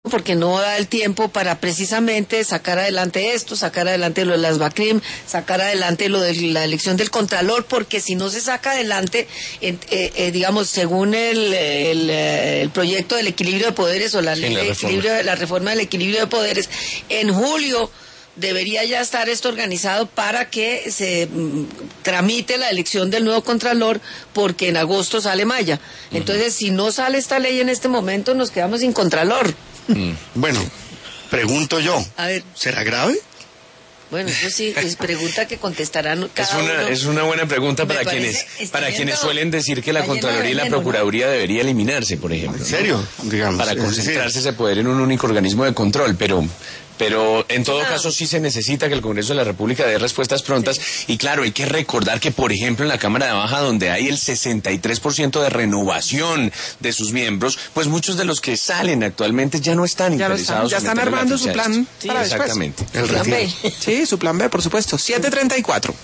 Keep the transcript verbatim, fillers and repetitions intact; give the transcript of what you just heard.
porque no da el tiempo para precisamente sacar adelante esto, sacar adelante lo de las BACRIM, sacar adelante lo de la elección del Contralor, porque si no se saca adelante, eh, eh, digamos, según el, el, el proyecto del equilibrio de poderes o la sí, ley la de reforma. equilibrio, la reforma del equilibrio de poderes, en julio debería ya estar esto organizado para que se mm, tramite la elección del nuevo Contralor, porque en agosto sale Maya. Entonces, uh-huh. si no sale esta ley en este momento, nos quedamos sin Contralor. Mm. Bueno, pregunto yo, a ver, ¿será grave? Bueno, eso sí, es pregunta que contestarán cada es una, uno. Es una buena pregunta para quienes para quienes suelen decir que la Contraloría y la Procuraduría, ¿no?, debería eliminarse, por ejemplo. ¿En serio? ¿No? Digamos, para concentrarse ese poder en un único organismo de control, pero... Pero en todo ah. caso sí se necesita que el Congreso de la República dé respuestas prontas. Sí. Y claro, hay que recordar que, por ejemplo, en la Cámara de Baja, donde hay el sesenta y tres por ciento de renovación de sus miembros, pues muchos de los que salen actualmente ya no están ya interesados. Ya están armando su plan sí, para exactamente. después. El plan B. Sí, su plan B, por supuesto. siete treinta y cuatro.